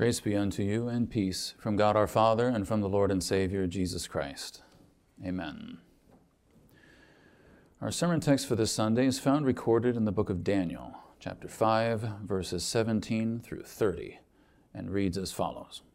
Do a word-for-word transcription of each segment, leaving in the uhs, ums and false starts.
Grace be unto you and peace from God our Father and from the Lord and Savior Jesus Christ. Amen. Our sermon text for this Sunday is found recorded in the book of Daniel, chapter five, verses seventeen through thirty, and reads as follows.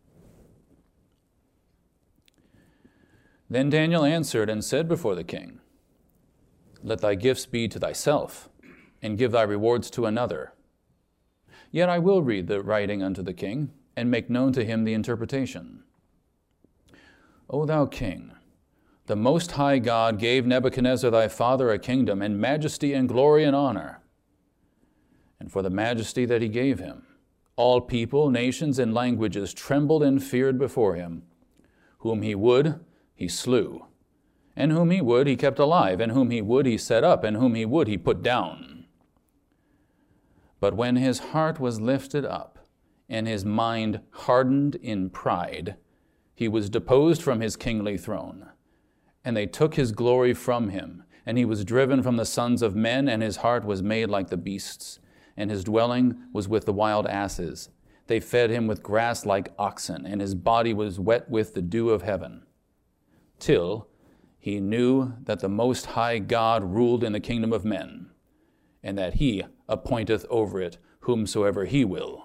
Then Daniel answered and said before the king, Let thy gifts be to thyself, and give thy rewards to another. Yet I will read the writing unto the king, and make known to him the interpretation. O thou king, the Most High God gave Nebuchadnezzar thy father a kingdom, and majesty and glory and honor. And for the majesty that he gave him, all people, nations, and languages trembled and feared before him. Whom he would, he slew. And whom he would, he kept alive. And whom he would, he set up. And whom he would, he put down. But when his heart was lifted up, and his mind hardened in pride, he was deposed from his kingly throne. And they took his glory from him, and he was driven from the sons of men, and his heart was made like the beasts, and his dwelling was with the wild asses. They fed him with grass like oxen, and his body was wet with the dew of heaven, till he knew that the Most High God ruled in the kingdom of men, and that he appointeth over it whomsoever he will.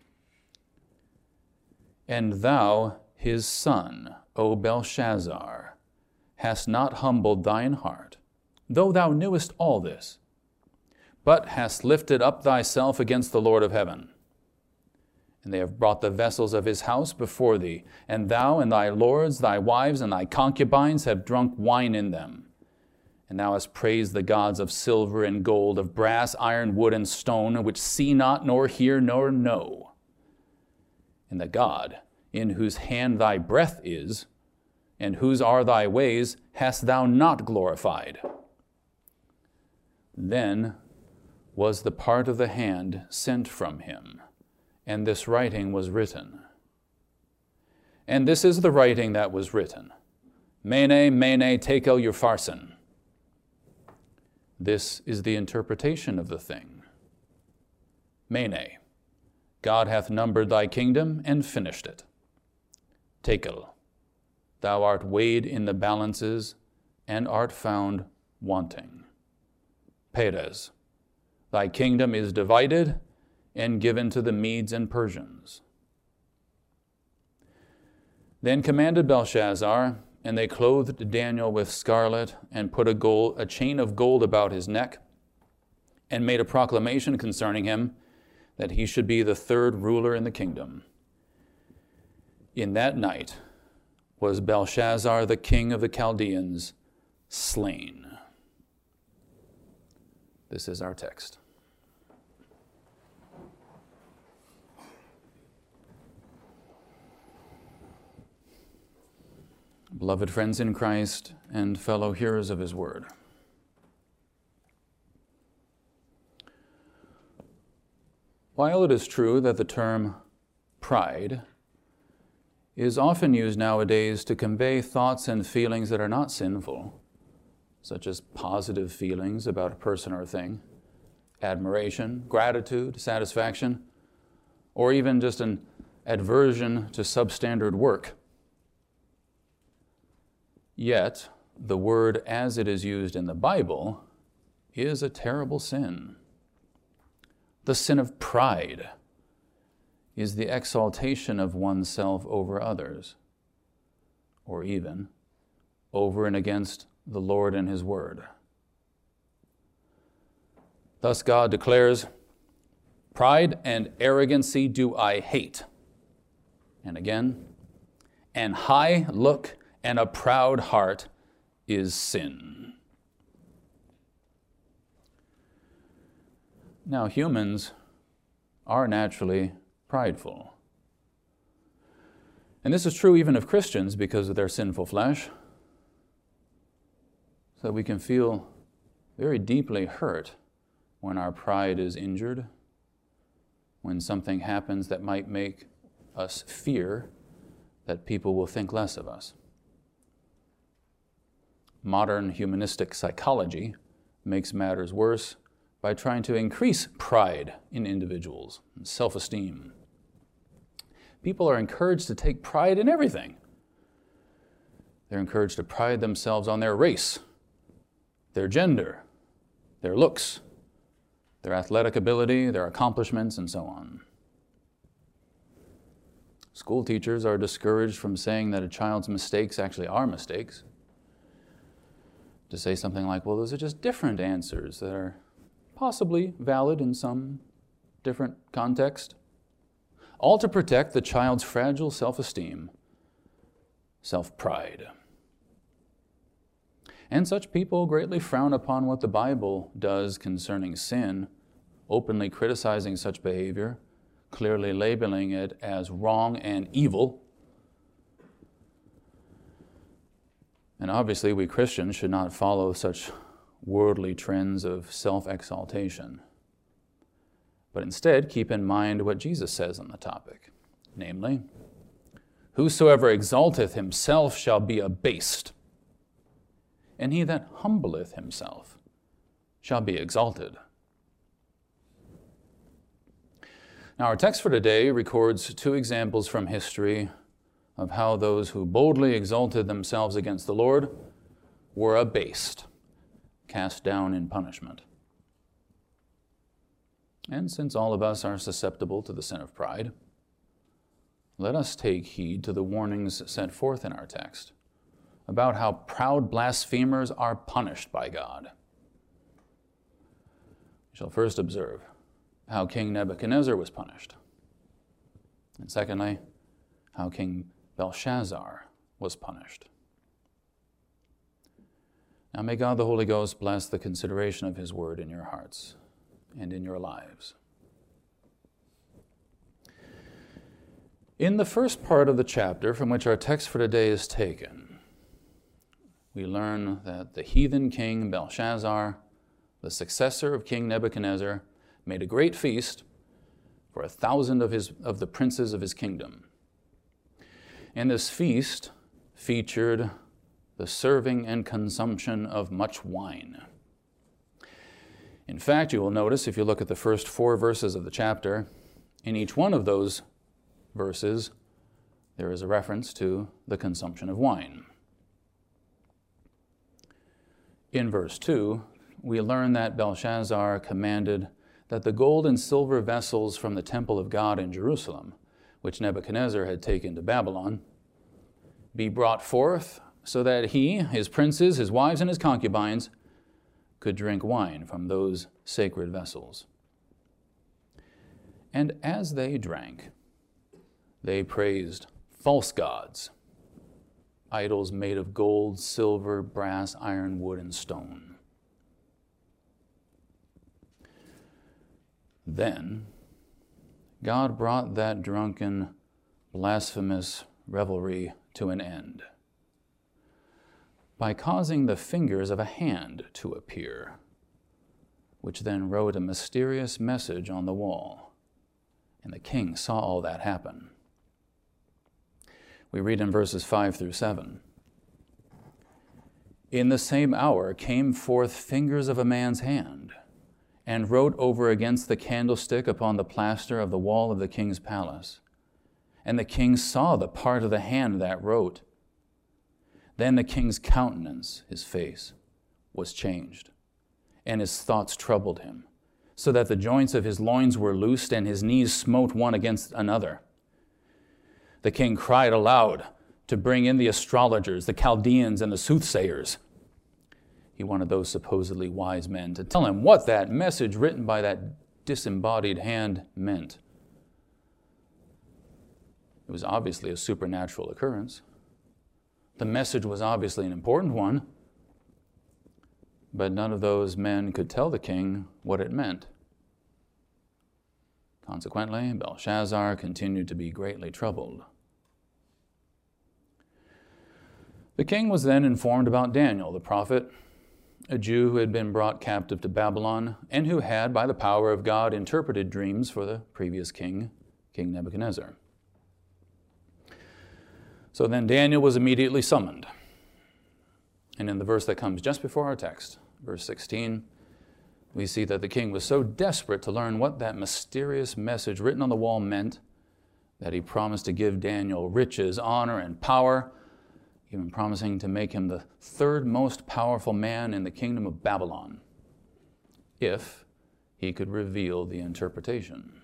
And thou, his son, O Belshazzar, hast not humbled thine heart, though thou knewest all this, but hast lifted up thyself against the Lord of heaven. And they have brought the vessels of his house before thee, and thou and thy lords, thy wives, and thy concubines have drunk wine in them. And thou hast praised the gods of silver and gold, of brass, iron, wood, and stone, which see not, nor hear, nor know. And the God, in whose hand thy breath is, and whose are thy ways, hast thou not glorified. Then was the part of the hand sent from him, and this writing was written. And this is the writing that was written. Mene, mene, tekel upharsin. This is the interpretation of the thing. Mene, God hath numbered thy kingdom and finished it. Tekel, thou art weighed in the balances and art found wanting. Peres, thy kingdom is divided and given to the Medes and Persians. Then commanded Belshazzar, and they clothed Daniel with scarlet and put a, gold, a chain of gold about his neck, and made a proclamation concerning him, that he should be the third ruler in the kingdom. In that night was Belshazzar, the king of the Chaldeans, slain. This is our text. Beloved friends in Christ and fellow hearers of his word, while it is true that the term pride is often used nowadays to convey thoughts and feelings that are not sinful, such as positive feelings about a person or thing, admiration, gratitude, satisfaction, or even just an aversion to substandard work, yet the word as it is used in the Bible is a terrible sin. The sin of pride is the exaltation of oneself over others, or even over and against the Lord and his word. Thus God declares, Pride and arrogancy do I hate. And again, an high look and a proud heart is sin. Now, humans are naturally prideful. And this is true even of Christians because of their sinful flesh. So we can feel very deeply hurt when our pride is injured, when something happens that might make us fear that people will think less of us. Modern humanistic psychology makes matters worse by trying to increase pride in individuals and self-esteem. People are encouraged to take pride in everything. They're encouraged to pride themselves on their race, their gender, their looks, their athletic ability, their accomplishments, and so on. School teachers are discouraged from saying that a child's mistakes actually are mistakes. To say something like, well, those are just different answers that are possibly valid in some different context. All to protect the child's fragile self-esteem, self-pride. And such people greatly frown upon what the Bible does concerning sin, openly criticizing such behavior, clearly labeling it as wrong and evil. And obviously, we Christians should not follow such worldly trends of self-exaltation, but instead keep in mind what Jesus says on the topic, namely, whosoever exalteth himself shall be abased, and he that humbleth himself shall be exalted. Now, our text for today records two examples from history of how those who boldly exalted themselves against the Lord were abased, cast down in punishment. And since all of us are susceptible to the sin of pride, let us take heed to the warnings set forth in our text about how proud blasphemers are punished by God. We shall first observe how King Nebuchadnezzar was punished, and secondly, how King Belshazzar was punished. Now may God the Holy Ghost bless the consideration of his word in your hearts and in your lives. In the first part of the chapter from which our text for today is taken, we learn that the heathen king Belshazzar, the successor of King Nebuchadnezzar, made a great feast for a thousand of, his, of the princes of his kingdom. And this feast featured the serving and consumption of much wine. In fact, you will notice if you look at the first four verses of the chapter, in each one of those verses, there is a reference to the consumption of wine. In verse two, we learn that Belshazzar commanded that the gold and silver vessels from the temple of God in Jerusalem, which Nebuchadnezzar had taken to Babylon, be brought forth so that he, his princes, his wives, and his concubines could drink wine from those sacred vessels. And as they drank, they praised false gods, idols made of gold, silver, brass, iron, wood, and stone. Then God brought that drunken, blasphemous revelry to an end by causing the fingers of a hand to appear, which then wrote a mysterious message on the wall. And the king saw all that happen. We read in verses five through seven. In the same hour came forth fingers of a man's hand, and wrote over against the candlestick upon the plaster of the wall of the king's palace. And the king saw the part of the hand that wrote. Then the king's countenance, his face, was changed, and his thoughts troubled him, so that the joints of his loins were loosed, and his knees smote one against another. The king cried aloud to bring in the astrologers, the Chaldeans, and the soothsayers. He wanted those supposedly wise men to tell him what that message written by that disembodied hand meant. It was obviously a supernatural occurrence. The message was obviously an important one, but none of those men could tell the king what it meant. Consequently, Belshazzar continued to be greatly troubled. The king was then informed about Daniel, the prophet, a Jew who had been brought captive to Babylon and who had, by the power of God, interpreted dreams for the previous king, King Nebuchadnezzar. So then Daniel was immediately summoned. And in the verse that comes just before our text, verse sixteen, we see that the king was so desperate to learn what that mysterious message written on the wall meant that he promised to give Daniel riches, honor, and power, even promising to make him the third most powerful man in the kingdom of Babylon, if he could reveal the interpretation.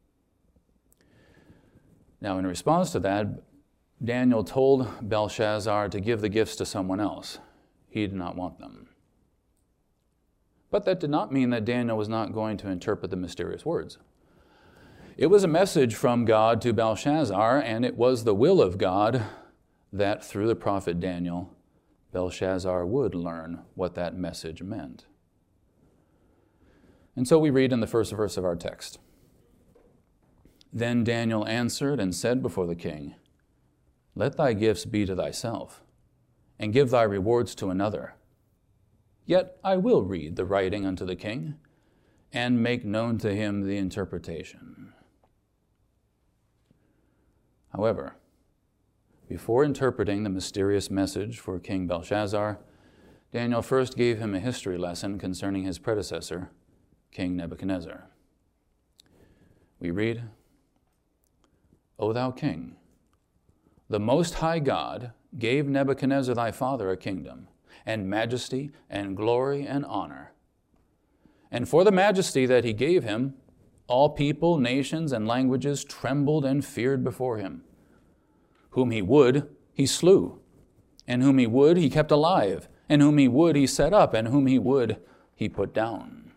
Now, in response to that, Daniel told Belshazzar to give the gifts to someone else. He did not want them. But that did not mean that Daniel was not going to interpret the mysterious words. It was a message from God to Belshazzar, and it was the will of God that through the prophet Daniel, Belshazzar would learn what that message meant. And so we read in the first verse of our text, "Then Daniel answered and said before the king, Let thy gifts be to thyself, and give thy rewards to another. Yet I will read the writing unto the king, and make known to him the interpretation." However, before interpreting the mysterious message for King Belshazzar, Daniel first gave him a history lesson concerning his predecessor, King Nebuchadnezzar. We read, "O thou king, the Most High God gave Nebuchadnezzar thy father a kingdom, and majesty, and glory, and honor. And for the majesty that he gave him, all people, nations, and languages trembled and feared before him. Whom he would, he slew, and whom he would, he kept alive, and whom he would, he set up, and whom he would, he put down."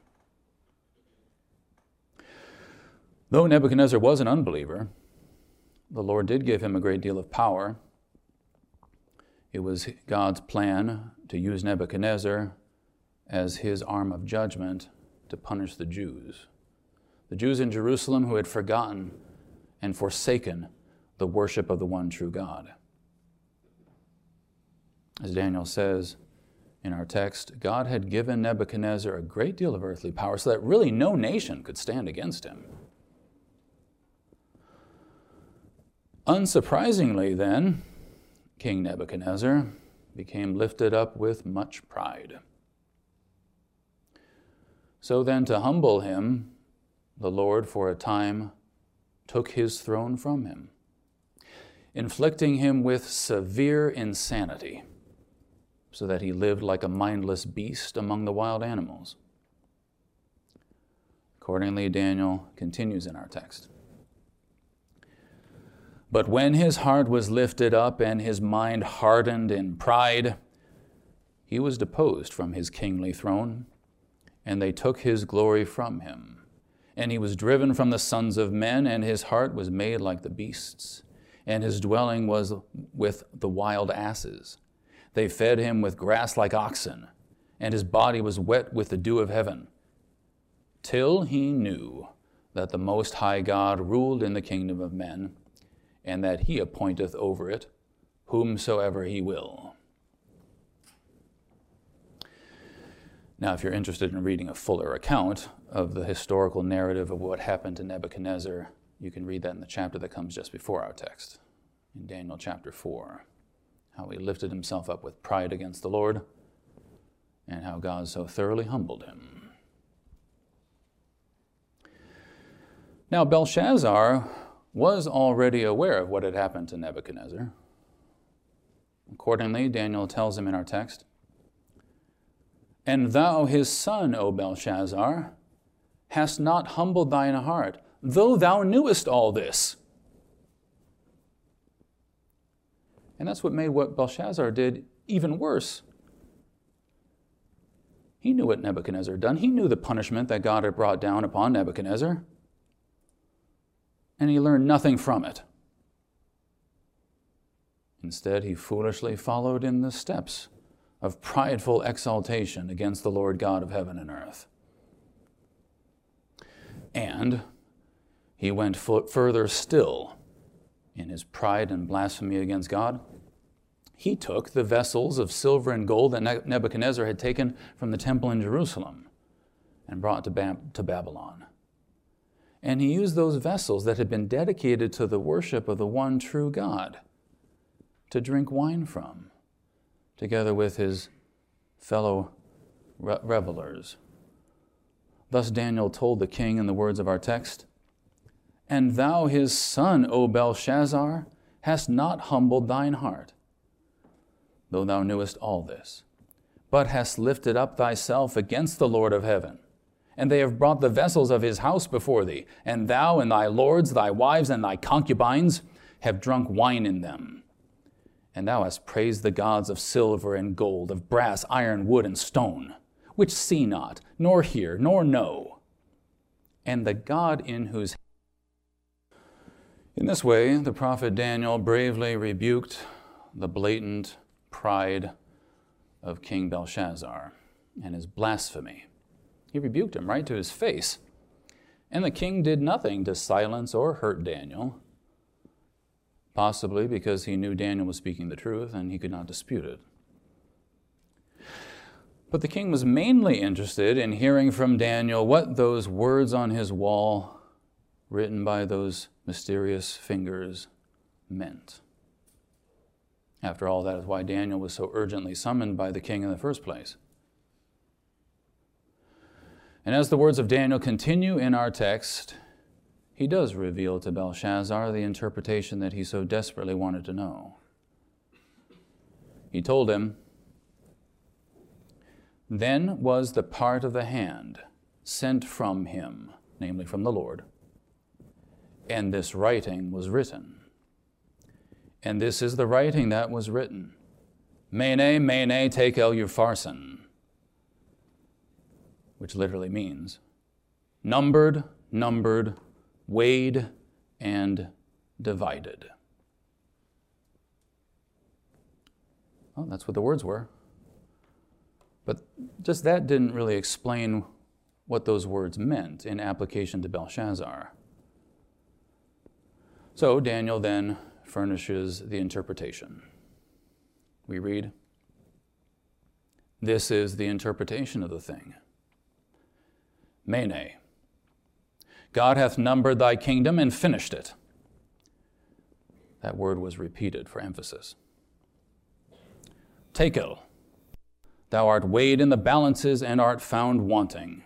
Though Nebuchadnezzar was an unbeliever, the Lord did give him a great deal of power. It was God's plan to use Nebuchadnezzar as his arm of judgment to punish the Jews. The Jews in Jerusalem who had forgotten and forsaken the worship of the one true God. As Daniel says in our text, God had given Nebuchadnezzar a great deal of earthly power so that really no nation could stand against him. Unsurprisingly, then, King Nebuchadnezzar became lifted up with much pride. So then, to humble him, the Lord for a time took his throne from him, inflicting him with severe insanity, so that he lived like a mindless beast among the wild animals. Accordingly, Daniel continues in our text. "But when his heart was lifted up and his mind hardened in pride, he was deposed from his kingly throne, and they took his glory from him. And he was driven from the sons of men, and his heart was made like the beasts, and his dwelling was with the wild asses. They fed him with grass like oxen, and his body was wet with the dew of heaven, till he knew that the Most High God ruled in the kingdom of men, and that he appointeth over it whomsoever he will." Now, if you're interested in reading a fuller account of the historical narrative of what happened to Nebuchadnezzar, you can read that in the chapter that comes just before our text, in Daniel chapter four, how he lifted himself up with pride against the Lord, and how God so thoroughly humbled him. Now, Belshazzar was already aware of what had happened to Nebuchadnezzar. Accordingly, Daniel tells him in our text, "And thou his son, O Belshazzar, hast not humbled thine heart, though thou knewest all this." And that's what made what Belshazzar did even worse. He knew what Nebuchadnezzar had done. He knew the punishment that God had brought down upon Nebuchadnezzar. And he learned nothing from it. Instead, he foolishly followed in the steps of prideful exaltation against the Lord God of heaven and earth. And he went f- further still in his pride and blasphemy against God. He took the vessels of silver and gold that Nebuchadnezzar had taken from the temple in Jerusalem and brought to, Bab- to Babylon. And he used those vessels that had been dedicated to the worship of the one true God to drink wine from, together with his fellow re- revelers. Thus Daniel told the king in the words of our text, And thou his son, O Belshazzar, hast not humbled thine heart, though thou knewest all this, but hast lifted up thyself against the Lord of heaven. And they have brought the vessels of his house before thee, and thou and thy lords, thy wives, and thy concubines have drunk wine in them. And thou hast praised the gods of silver and gold, of brass, iron, wood, and stone, which see not, nor hear, nor know, and the God in whose In this way, the prophet Daniel bravely rebuked the blatant pride of King Belshazzar and his blasphemy. He rebuked him right to his face. And the king did nothing to silence or hurt Daniel, possibly because he knew Daniel was speaking the truth and he could not dispute it. But the king was mainly interested in hearing from Daniel what those words on his wall, written by those mysterious fingers, meant. After all, that is why Daniel was so urgently summoned by the king in the first place. And as the words of Daniel continue in our text, he does reveal to Belshazzar the interpretation that he so desperately wanted to know. He told him, "Then was the part of the hand sent from him," namely from the Lord, "and this writing was written. And this is the writing that was written. Mene, mene, tekel upharsin," which literally means numbered, numbered, weighed, and divided. Well, that's what the words were. But just that didn't really explain what those words meant in application to Belshazzar. So Daniel then furnishes the interpretation. We read, "This is the interpretation of the thing. Mene, God hath numbered thy kingdom and finished it." That word was repeated for emphasis. Tekel, thou art weighed in the balances and art found wanting.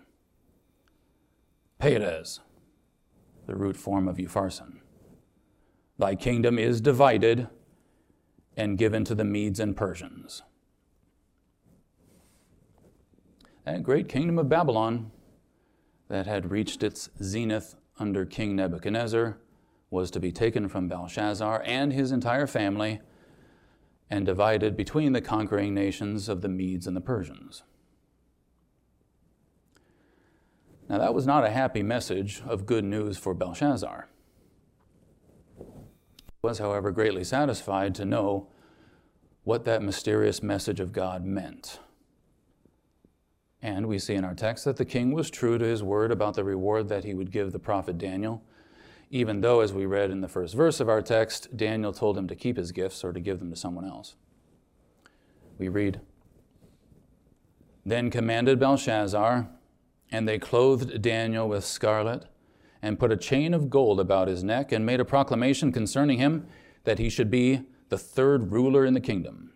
Peres, the root form of upharsin, thy kingdom is divided and given to the Medes and Persians. That great kingdom of Babylon that had reached its zenith under King Nebuchadnezzar was to be taken from Belshazzar and his entire family and divided between the conquering nations of the Medes and the Persians. Now, that was not a happy message of good news for Belshazzar. He was, however, greatly satisfied to know what that mysterious message of God meant. And we see in our text that the king was true to his word about the reward that he would give the prophet Daniel, even though, as we read in the first verse of our text, Daniel told him to keep his gifts or to give them to someone else. We read, "Then commanded Belshazzar, and they clothed Daniel with scarlet, and put a chain of gold about his neck, and made a proclamation concerning him that he should be the third ruler in the kingdom."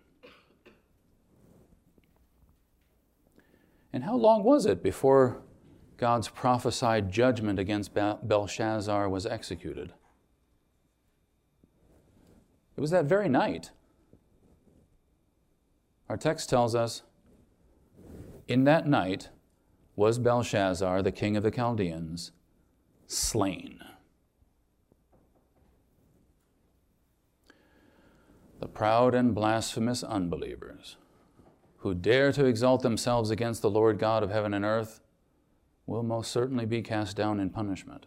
And how long was it before God's prophesied judgment against Belshazzar was executed? It was that very night. Our text tells us, "In that night was Belshazzar, the king of the Chaldeans, slain." The proud and blasphemous unbelievers who dare to exalt themselves against the Lord God of heaven and earth will most certainly be cast down in punishment.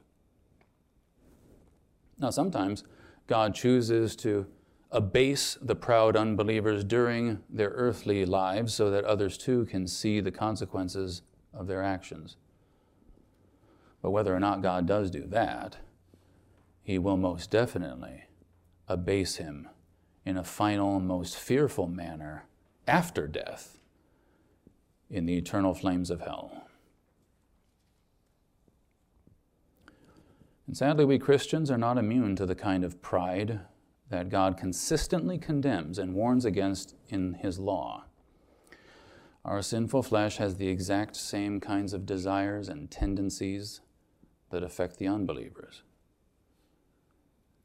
Now, sometimes God chooses to abase the proud unbelievers during their earthly lives so that others too can see the consequences of their actions. But whether or not God does do that, he will most definitely abase him in a final, most fearful manner after death in the eternal flames of hell. And sadly, we Christians are not immune to the kind of pride that God consistently condemns and warns against in his law. Our sinful flesh has the exact same kinds of desires and tendencies that affect the unbelievers.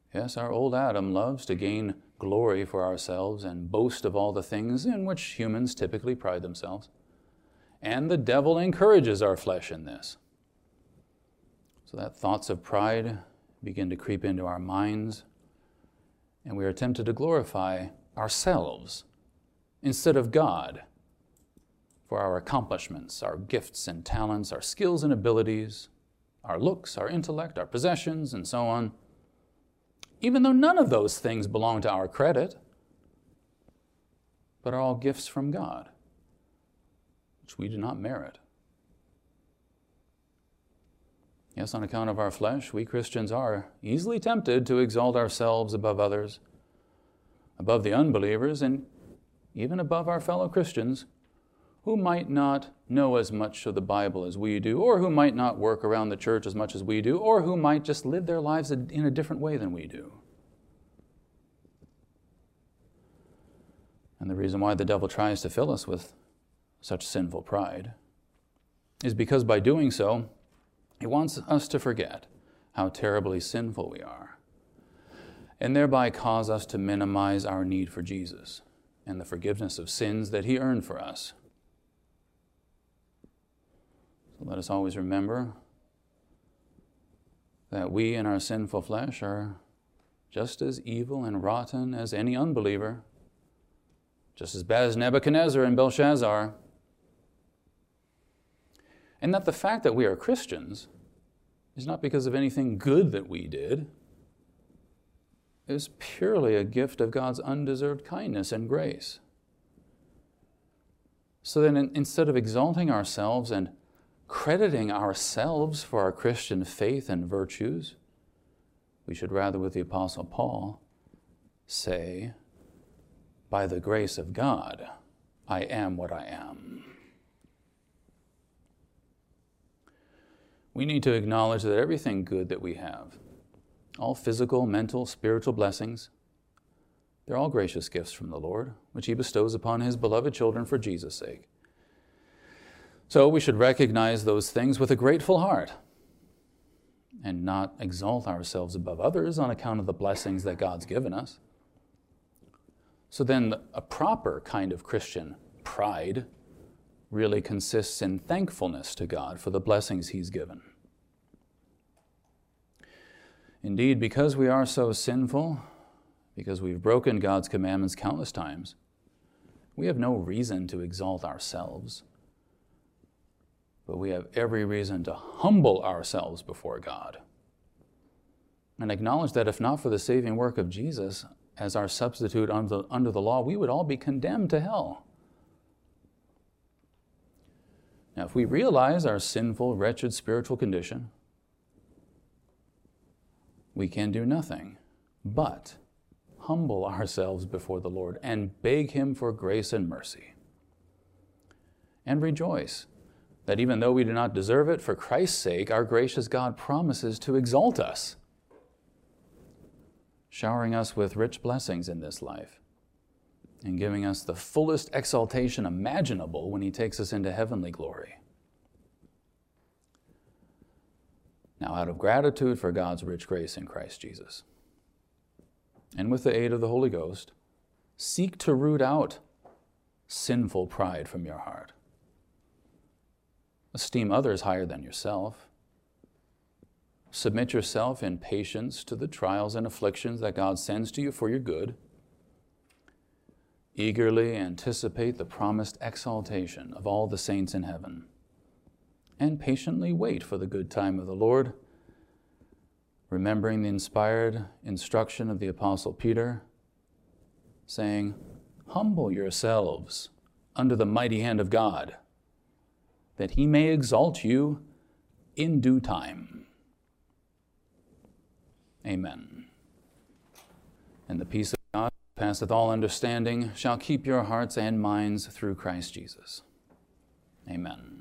Yes, our old Adam loves to gain glory for ourselves and boast of all the things in which humans typically pride themselves. And the devil encourages our flesh in this. So that thoughts of pride begin to creep into our minds, and we are tempted to glorify ourselves instead of God for our accomplishments, our gifts and talents, our skills and abilities, our looks, our intellect, our possessions, and so on, even though none of those things belong to our credit, but are all gifts from God, which we do not merit. Yes, on account of our flesh, we Christians are easily tempted to exalt ourselves above others, above the unbelievers, and even above our fellow Christians, who might not know as much of the Bible as we do, or who might not work around the church as much as we do, or who might just live their lives in a different way than we do. And the reason why the devil tries to fill us with such sinful pride is because by doing so, he wants us to forget how terribly sinful we are, and thereby cause us to minimize our need for Jesus and the forgiveness of sins that he earned for us. So let us always remember that we in our sinful flesh are just as evil and rotten as any unbeliever, just as bad as Nebuchadnezzar and Belshazzar, and that the fact that we are Christians is not because of anything good that we did. It is purely a gift of God's undeserved kindness and grace. So then, in, instead of exalting ourselves and crediting ourselves for our Christian faith and virtues, we should rather, with the Apostle Paul, say, "By the grace of God, I am what I am." We need to acknowledge that everything good that we have, all physical, mental, spiritual blessings, they're all gracious gifts from the Lord, which he bestows upon his beloved children for Jesus' sake. So we should recognize those things with a grateful heart and not exalt ourselves above others on account of the blessings that God's given us. So then a proper kind of Christian pride really consists in thankfulness to God for the blessings he's given. Indeed, because we are so sinful, because we've broken God's commandments countless times, we have no reason to exalt ourselves, but we have every reason to humble ourselves before God and acknowledge that if not for the saving work of Jesus as our substitute under the, under the law, we would all be condemned to hell. Now, if we realize our sinful, wretched spiritual condition, we can do nothing but humble ourselves before the Lord and beg him for grace and mercy. And rejoice that even though we do not deserve it, for Christ's sake, our gracious God promises to exalt us, showering us with rich blessings in this life and giving us the fullest exaltation imaginable when he takes us into heavenly glory. Now, out of gratitude for God's rich grace in Christ Jesus, and with the aid of the Holy Ghost, seek to root out sinful pride from your heart. Esteem others higher than yourself. Submit yourself in patience to the trials and afflictions that God sends to you for your good. Eagerly anticipate the promised exaltation of all the saints in heaven, and patiently wait for the good time of the Lord, remembering the inspired instruction of the Apostle Peter, saying, "Humble yourselves under the mighty hand of God, that he may exalt you in due time." Amen. And the peace of God, which passeth all understanding, shall keep your hearts and minds through Christ Jesus. Amen.